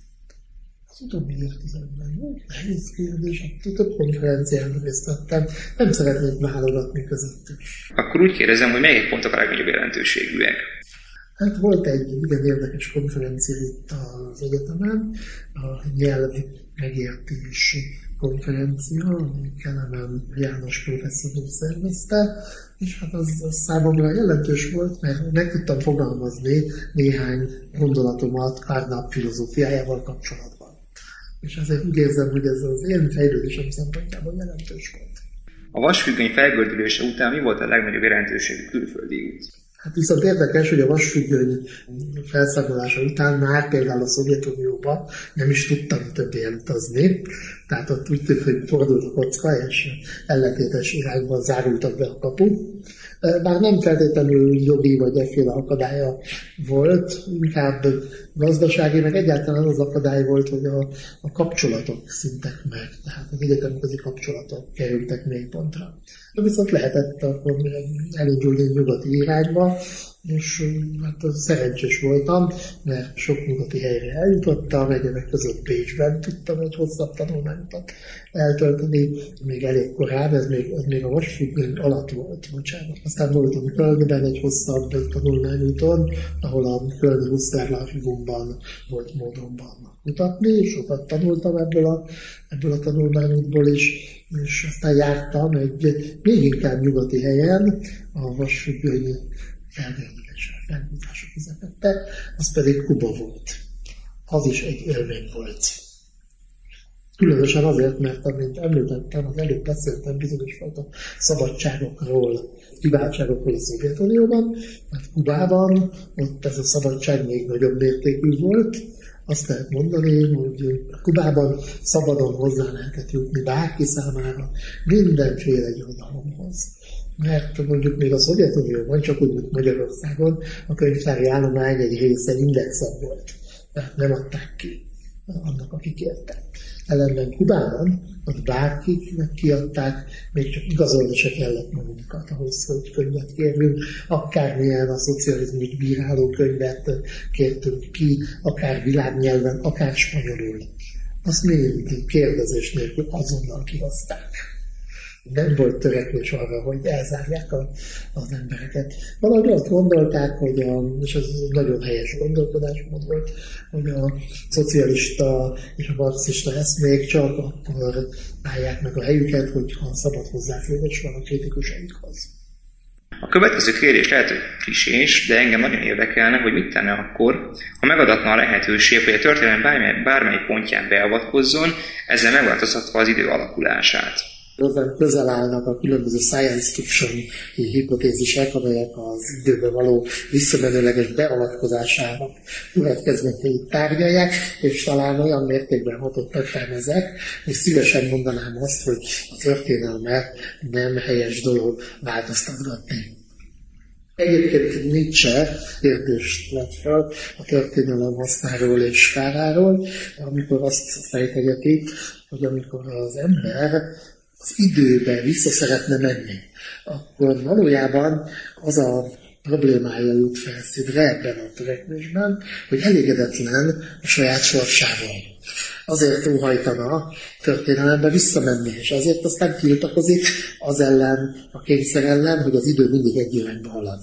Speaker 2: Az utóbbi évtizedben? Nehéz kérdés, több konferencián részt vettem, nem szeretnék válogatni közöttük.
Speaker 3: Akkor úgy kérdezem, hogy melyik pontok a legnagyobb jelentőségűek?
Speaker 2: Hát volt egy igen érdekes konferencia itt az egyetemen, a nyelv megértési konferencia, amit Kelemen János professzor szervezte, és hát az, az számomra jelentős volt, mert meg tudtam fogalmazni néhány gondolatomat Carnap filozófiájával kapcsolatban. És azért úgy érzem, hogy ez az én fejlődésem szempontjából jelentős volt.
Speaker 3: A vasfüggöny felgördülése után mi volt a legnagyobb jelentőségű külföldi út?
Speaker 2: Hát viszont érdekes, hogy a vasfüggöny felszámolása után már például a Szovjetunióban nem is tudtam többé elutazni. Tehát ott úgy tűnt, hogy fordult a kocka, és ellentétes irányban zárultak be a kapuk. Bár nem feltétlenül jogi vagy efféle akadálya volt, inkább gazdasági, meg egyáltalán az akadály volt, hogy a, a kapcsolatok szintek meg, tehát az egyetemközi kapcsolatok kerültek mélypontra. De viszont lehetett akkor elindulni nyugati irányba, és hát szerencsés voltam, mert sok nyugati helyre eljutottam, egyebek között Bécsben tudtam egy hosszabb tanulmányutat eltölteni, még elég korán, ez még, ez még a vasfüggöny alatt volt, bocsánat. Aztán voltam Kölnben egy hosszabb kutatmányúton, ahol a Kölni Huszterlárfivumban volt módonban kutatni, és sokat tanultam ebből a, ebből a tanulmányútból is, és aztán jártam egy még inkább nyugati helyen, a vasfüggöny felgördülésre, felhúzások közepette, az pedig Kuba volt. Az is egy élmény volt. Különösen azért, mert amint említettem, az előbb beszéltem bizonyos fajta szabadságokról, kiváltságokról a Szovjetunióban, mert Kubában ott ez a szabadság még nagyobb mértékű volt. Azt lehet mondani, hogy Kubában szabadon hozzá lehetett jutni bárki számára mindenféle irodalomhoz. Mert mondjuk még a Szovjetunióban, csak úgy, mint Magyarországon, a könyvtári állomány egy része indexebb volt. Tehát nem adták ki annak, aki kérte. Ellenben Kubában, ott bárkiknek kiadták, még csak igazolni se kellett magunkat ahhoz, hogy könyvet kérünk. Akármilyen a szocializmus bíráló könyvet kértünk ki, akár világnyelven, akár spanyolul. Azt mind kérdezés nélkül azonnal kihozták. Nem volt törekvés arra, hogy elzárják a, az embereket. Valahogy azt gondolták, hogy a, és ez nagyon helyes gondolkodásmód volt, hogy a szocialista és a marxista eszmék csak akkor állják meg a helyüket, hogyha szabad hozzáférés van a kritikusaikhoz.
Speaker 3: A következő kérdés lehet, hogy klisés, de engem nagyon érdekelne, hogy mit tenne akkor, ha megadatna a lehetőség, hogy a történelem bármely, bármely pontján beavatkozzon, ezzel megváltoztatva az idő alakulását.
Speaker 2: Hozzám közel állnak a különböző science fiction hipotézisek, amelyek az időbe való visszamenőleges beavatkozásának következményeit tárgyalják, és talán olyan mértékben hatottak fel ezek, hogy szívesen mondanám azt, hogy a történelmet nem helyes dolog változtatgatni. Egyébként Nietzsche kérdést lett fel a történelem hasznáról és káráról, amikor azt fejtegeti, hogy amikor az ember az időbe vissza szeretne menni, akkor valójában az a problémája jut felszínre ebben a törekvésben, hogy elégedetlen a saját sorsával. Azért óhajtana történelembe visszamenni, és azért aztán tiltakozik az ellen, a kényszer ellen, hogy az idő mindig egy irányba halad.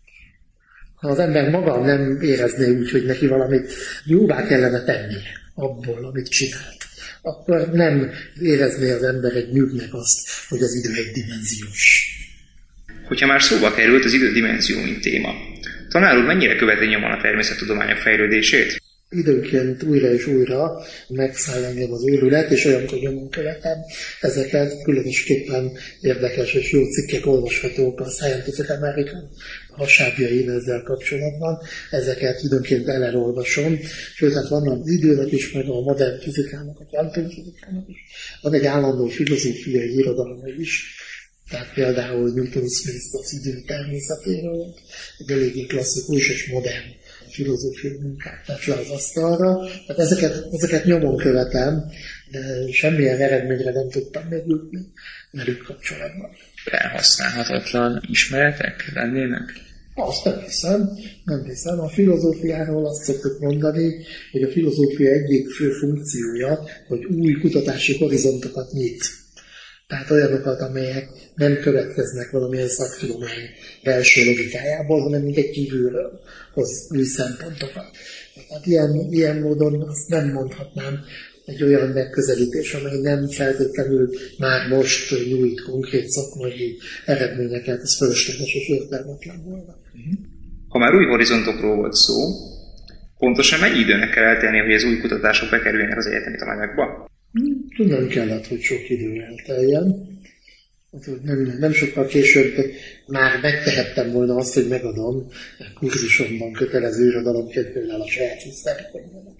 Speaker 2: Ha az ember maga nem érezné úgy, hogy neki valamit jóvá kellene tennie abból, amit csinált, akkor nem érezné az ember egy nyűgnek azt, hogy az idő egydimenziós.
Speaker 3: Hogyha már szóba került az idődimenzió, mint téma, tanár úr mennyire követi nyomon a természettudományok fejlődését?
Speaker 2: Időnként újra és újra megszáll engem az őrület, és olyankor nyomon követem ezeket, különösképpen érdekes és jó cikkek olvashatók a Scientific American hasábjain ezzel kapcsolatban. Ezeket időnként elolvasom, sőt, hát vannak az időnek is, meg a modern fizikának, a kvantumfizikának is. Van egy állandó filozófiai irodalom is, tehát például Newton Smith az idő természetéről, egy eléggé klasszikus és modern filozófiai munkát tett le az asztalra. Tehát ezeket, ezeket nyomon követem, de semmilyen eredményre nem tudtam még jutni velük kapcsolatban.
Speaker 4: Felhasználhatatlan ismeretek lennének?
Speaker 2: Azt nem hiszem, nem hiszem. A filozófiáról azt szoktuk mondani, hogy a filozófia egyik fő funkciója, hogy új kutatási horizontokat nyit. Tehát olyanokat, amelyek nem következnek valamilyen szaktudomány belső logikájából, hanem mint egy kívülről hoz új szempontokat. Tehát ilyen, ilyen módon azt nem mondhatnám, egy olyan megközelítés, amely nem feltétlenül már most nyújt konkrét szakmai eredményeket, ez fölösleges és értelmetlen volna.
Speaker 3: Ha már új horizontokról volt szó, pontosan mennyi időnek kell eltelni, hogy az új kutatások bekerüljenek az egyetemi tananyagba?
Speaker 2: Nem kellett, hogy sok idő elteljen. Nem, nem sokkal később már megtehettem volna azt, hogy megadom kurzusomban kötelező irodalomként például a saját hisztérikönyvemet.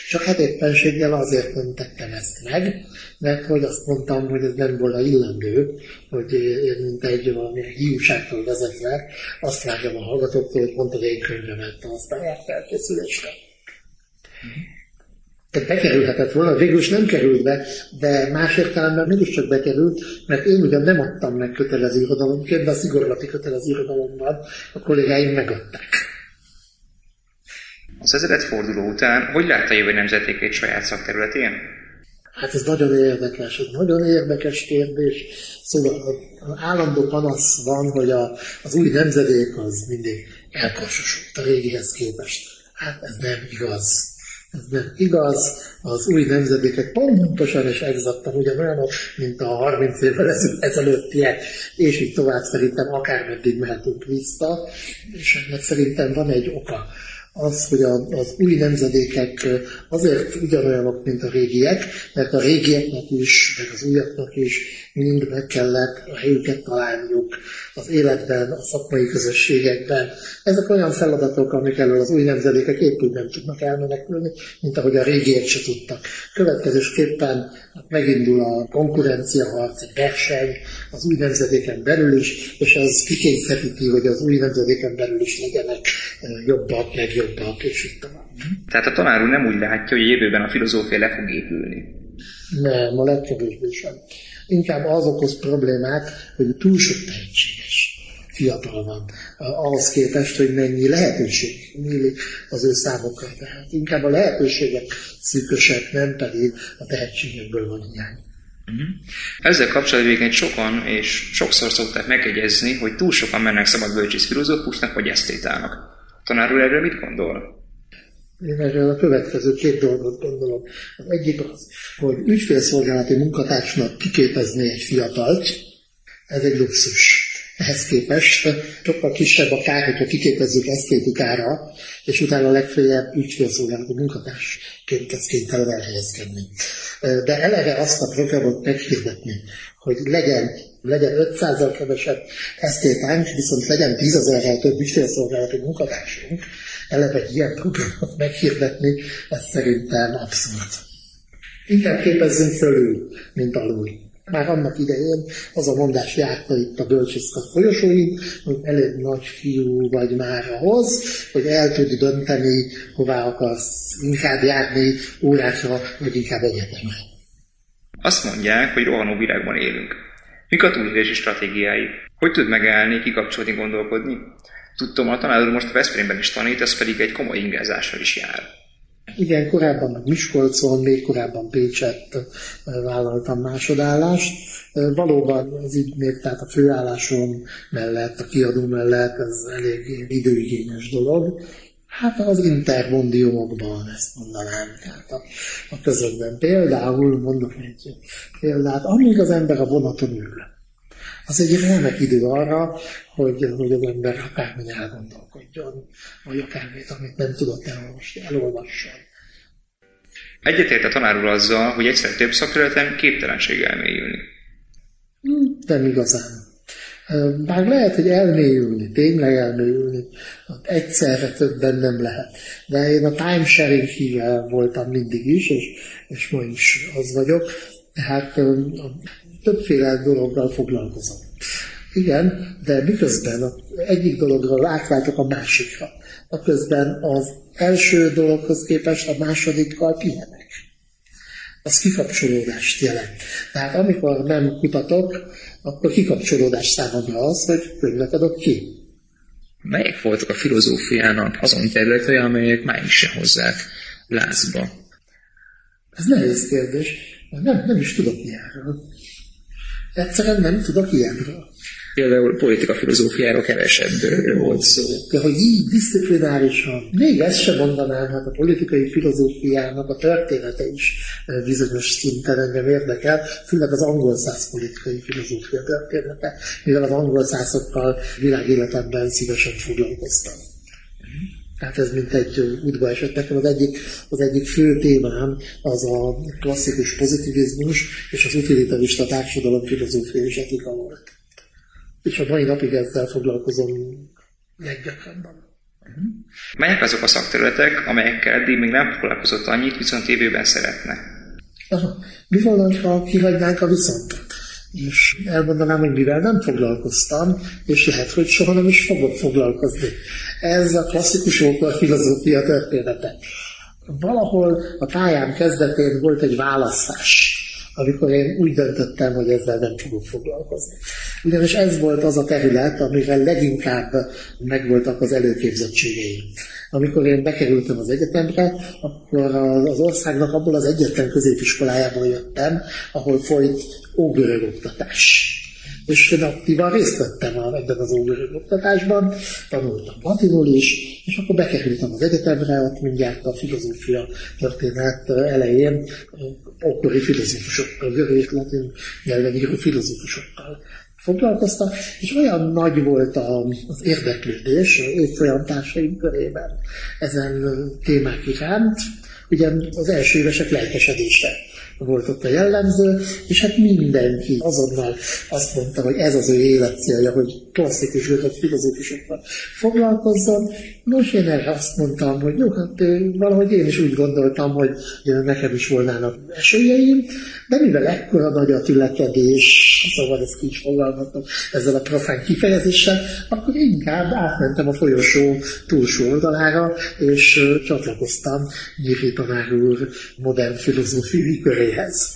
Speaker 2: Csak hát éppenséggel azért nem tettem ezt meg, mert hogy azt mondtam, hogy ez nem volna illendő, hogy én mint egy valamilyen hiúságtól vezetve azt vágyom a hallgatóktól, hogy pont az én könyvemet használják felkészülésre. Tehát bekerülhetett volna, végül is nem került be, de más értelemben mégiscsak bekerült, mert én ugyan nem adtam meg kötelező irodalomként, de a szigorlati kötelező irodalomban a kollégáim megadták.
Speaker 3: Az ezredforduló után hogy látta a jövő nemzedékét saját szakterületén?
Speaker 2: Hát ez nagyon érdekes, ez nagyon érdekes kérdés. Szóval az állandó panasz van, hogy a, az új nemzedék az mindig elkorsosult a régihez képest. Hát ez nem igaz. Ez nem igaz, az új nemzedékek pontosan és exaktan ugyanolyanok, mint a harminc évvel ezelőttiek, és így tovább szerintem akármeddig mehetünk vissza, és ennek szerintem van egy oka. Az, hogy az új nemzedékek azért ugyanolyanok, mint a régiek, mert a régieknek is, meg az újaknak is mind meg kellett a helyüket találniuk az életben, a szakmai közösségekben. Ezek olyan feladatok, amik elől az új nemzedékek épp úgy nem tudnak elmenekülni, mint ahogy a régiek se tudtak. Következésképpen megindul a konkurenciaharc, egy verseny az új nemzedéken belül is, és ez kikényszeríti, hogy az új nemzedéken belül is legyenek jobbak, legjobbak, és így tovább.
Speaker 3: Tehát a tanár úr nem úgy látja, hogy a jövőben a filozófia le fog épülni.
Speaker 2: Nem, a legkevésbé sem. Inkább az okoz problémát, hogy túl sok tehetséges fiatal van, ahhoz képest, hogy mennyi lehetőség nyílik az ő számokra. Tehát inkább a lehetőségek szűkösek, nem pedig a tehetségekből van hiány.
Speaker 3: Uh-huh. Ezzel kapcsolatban egyébként sokan és sokszor szokták megjegyezni, hogy túl sokan mennek szabad bölcsész filozófusnak vagy esztétának. Tanár úr, erről mit gondol?
Speaker 2: Én erről a következő két dolgot gondolom. Az egyik az, hogy ügyfélszolgálati munkatársnak kiképezni egy fiatalt, ez egy luxus. Ehhez képest sokkal kisebb a kár, hogyha kiképezzük esztétikára, és utána legfeljebb ügyfélszolgálati munkatársként kezd kénytelen elhelyezkedni. De eleve azt a programot meghirdetni, hogy legyen, legyen ötszázzal kevesebb esztétánk, viszont legyen tízezerrel több ügyfélszolgálati munkatársunk, eleve egy ilyen programot meghirdetni, ez szerintem abszurd. Inkább képezzünk fölül, mint alul. Már annak idején az a mondás járta itt a bölcsészkar folyosóin, hogy elég nagy fiú vagy már ahhoz, hogy el tud dönteni, hová akarsz inkább járni, órákra, vagy inkább egyetemre.
Speaker 3: Azt mondják, hogy rohanó világban élünk. Mik a túlélési stratégiái? Hogy tud megállni, kikapcsolni, gondolkodni? Tudtom, a tanár úr most a Veszprémben is tanít, ez pedig egy komoly ingázással is jár.
Speaker 2: Igen, korábban meg Miskolcon, még korábban Pécsett vállaltam másodállást. Valóban ez így még, tehát a főállásom mellett, a kiadó mellett, ez elég időigényes dolog. Hát az intermondiumokban ezt mondanám, tehát a, a közökben. Például, mondok egy példát, amíg az ember a vonaton ül, az egy remek idő arra, hogy, hogy az ember akármilyen elgondolkodjon, vagy akármit, amit nem tudott elolvasni, elolvasson.
Speaker 3: Egyetért a tanár úr azzal, hogy egyszer több szakterületen képtelenség elmélyülni.
Speaker 2: Nem igazán. Bár lehet, hogy elmélyülni, tényleg elmélyülni, egyszerre többen nem lehet. De én a time sharing híve voltam mindig is, és, és ma is az vagyok. Tehát többféle dologgal foglalkozom. Igen, de miközben az egyik dologról átváltok a másikra. Aközben az első dologhoz képest a másodikkal pihenek. Az kikapcsolódást jelent. Tehát amikor nem kutatok, akkor kikapcsolódás számomra az, hogy könyvet adok ki.
Speaker 4: Melyek voltak a filozófiának azon területei, amelyek máig sem hozzák lázba?
Speaker 2: Ez nehéz kérdés, mert nem, nem is tudok ilyenről. Egyszerűen nem tudok ilyenről.
Speaker 4: Például politika filozófiáról kevesebb volt szó.
Speaker 2: De hogy így diszciplinárisan, még ezt sem mondanám, hát a politikai filozófiának a története is bizonyos szinten engem érdekel, főleg az angol száz politikai filozófia története, mivel az angol százokkal világéletemben szívesen foglalkoztam. Tehát ez mint egy útba esett nekem. Az egyik, az egyik fő témám az a klasszikus pozitivizmus és az utilitarista társadalom filozófia és etika volt. És a mai napig ezzel foglalkozom leggyakrabban.
Speaker 3: Melyek azok a szakterületek, amelyekkel eddig még nem foglalkozott annyit, viszont jövőben szeretne?
Speaker 2: Aha. Mi volna, ha kihagynánk a viszontot? És elmondanám, hogy mivel nem foglalkoztam, és lehet, hogy soha nem is fogok foglalkozni. Ez a klasszikus ókor filozófia története. Valahol a pályám kezdetén volt egy választás, amikor én úgy döntöttem, hogy ezzel nem fogok foglalkozni. Ugyanis ez volt az a terület, amivel leginkább megvoltak az előképzettségeim. Amikor én bekerültem az egyetemre, akkor az országnak abból az egyetlen középiskolájából jöttem, ahol folyt ógörög oktatás. És én aktívan részt vettem ebben az ógörög oktatásban, tanultam latinul is, és akkor bekerültem az egyetemre, ott mindjárt a filozófia történet elején ókori filozófusokkal, görög és latin nyelven író filozófusokkal foglalkoztak, és olyan nagy volt az érdeklődés évfolyamtársaim körében ezen témák iránt, ugye az első évesek lelkesedése volt ott a jellemző, és hát mindenki azonnal azt mondta, hogy ez az ő életcélja, hogy klasszikus görög filozófusokkal foglalkozzon. Nos, én erre azt mondtam, hogy jó, hát valahogy én is úgy gondoltam, hogy nekem is volnának esélyeim, de mivel ekkora nagy a tülekedés, szóval ezt ki is fogalmaztam ezzel a profán kifejezéssel, akkor inkább átmentem a folyosó túlsó oldalára, és csatlakoztam Gyirfi tanár úr modern filozófiai köréhez.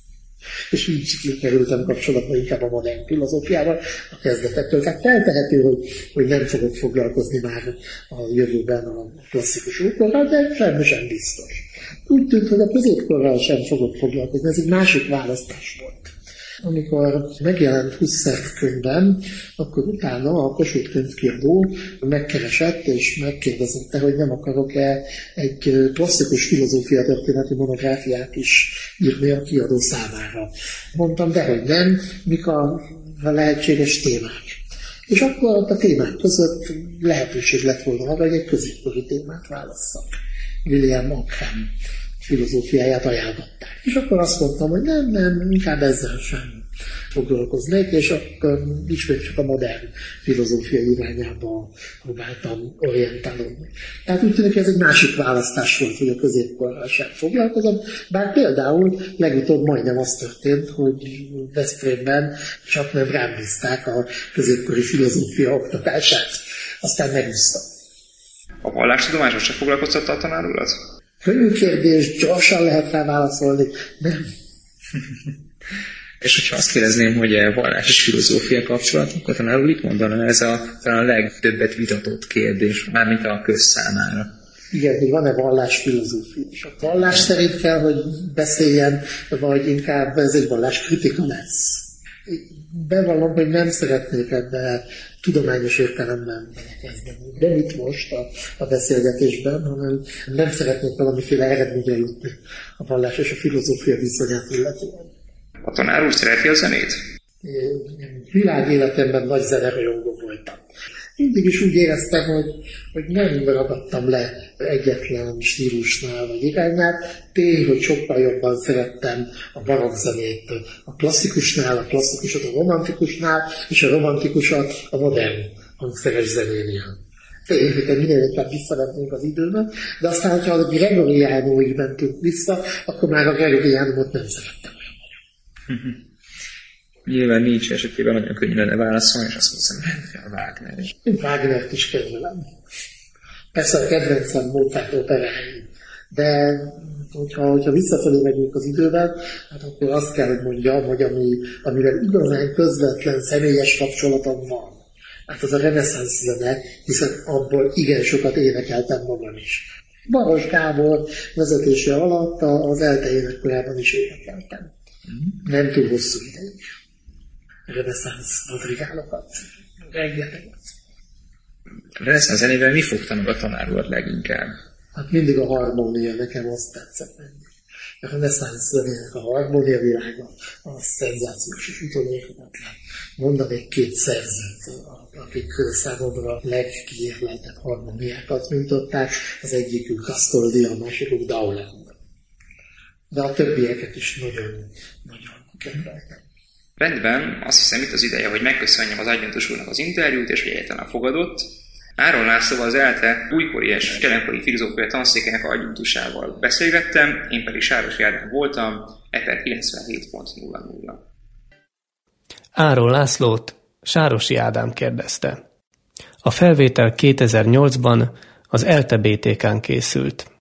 Speaker 2: És így kerültem kapcsolatba inkább a modern filozófiával a kezdetektől. Tehát feltehető, hogy, hogy nem fogok foglalkozni már a jövőben a klasszikus ókorral, de semmi sem biztos. Úgy tűnt, hogy a középkorral sem fogok foglalkozni, ez egy másik választás volt. Amikor megjelent Husserl könyvem, akkor utána a Kossuth könyvkiadó megkeresett és megkérdezette, hogy nem akarok-e egy klasszikus filozófia történeti monográfiát is írni a kiadó számára. Mondtam, dehogy nem, mik a lehetséges témák. És akkor ott a témák között lehetőség lett volna arra, hogy egy középkori témát válasszak. William Ockham filozófiáját ajánlották. És akkor azt mondtam, hogy nem, nem, inkább ezzel sem foglalkoznék, és akkor ismét csak a modern filozófia irányába próbáltam orientálódni. Tehát úgy tűnik, hogy ez egy másik választás volt, hogy a középkorral sem foglalkozom, bár például legutóbb majdnem az történt, hogy Veszprémben csak nem rám bízták a középkori filozófia oktatását. Aztán megúsztam.
Speaker 3: A vallástudományról se foglalkoztatta a tanár urat?
Speaker 2: Könnyű kérdés, gyorsan lehet rá válaszolni. Nem.
Speaker 4: És hogyha azt kérdezném, hogy vallás és filozófia kapcsolat, akkor tanár úr itt mondaná, ez a, talán a legtöbbet vitatott kérdés, mármint a közszámára.
Speaker 2: Igen, hogy van-e vallás-filozófia. És a vallás szerint kell, hogy beszéljen, vagy inkább ez egy valláskritika lesz. Bevallom, hogy nem szeretnék ebbe tudományos értelemben belekezdeni. De itt most a, a beszélgetésben, hanem nem szeretnék valamiféle eredményre jutni a vallás és a filozófia viszonyát illetően.
Speaker 3: A tanár úr szereti a zenét?
Speaker 2: Én világéletemben nagy zenerajongó voltam. Mindig is úgy éreztem, hogy, hogy nem ragadtam le egyetlen stílusnál vagy iránynál. Tény, hogy sokkal jobban szerettem a barokk zenét a klasszikusnál, a klasszikusat a romantikusnál, és a romantikusat a modern hangszeres zenénél. Tény, hogy minél inkább visszavetnénk az időben, de aztán, hogyha a Gregoriánóig mentünk vissza, akkor már a Gregoriánumot nem szerettem olyan nagyon.
Speaker 4: Nyilván nincs esetében nagyon könnyű lenne válaszolni, és azt mondom, hogy a Wagner is.
Speaker 2: Én Wagnert is kedvelem. Persze a kedvencem Mozart operái. De hogyha, hogyha visszafelé megyünk az időben, hát akkor azt kell, hogy mondjam, hogy ami, amivel igazán közvetlen személyes kapcsolatom van. Hát az a reneszánsz zene, hiszen abból igen sokat énekeltem magam is. Baros Gábor vezetése alatt az ELTE énekkorában is énekeltem. Nem túl hosszú ideig. Reneszánsz madrigálokat, rengeteget.
Speaker 4: A reneszánsz zenével mi fogta meg a tanár úr leginkább?
Speaker 2: Hát mindig a harmónia, nekem azt tetszett menni. A reneszánsz zenének a harmónia világa, az szenzációs és utolérhetetlen. Mondanék két szerzőt, akik számomra legkiérleltebb harmóniákat nyújtották, az egyikük Kastoldi, a másikuk Dowland. De a többieket is nagyon, nagyon kedveltem.
Speaker 3: Rendben, azt hiszem itt az ideje, hogy megköszönjem az adjunktus úrnak az interjút, és hogy egyáltalán fogadott. Áron Lászlóval, az ELTE újkori és jelenkori filozófia tanszékének adjunktusával beszélgettem, én pedig Sárosi Ádám voltam, E per kilencvenhét pont nulla nulla.
Speaker 1: Áron Lászlót Sárosi Ádám kérdezte. A felvétel kétezer-nyolcban az ELTE bé té kán készült.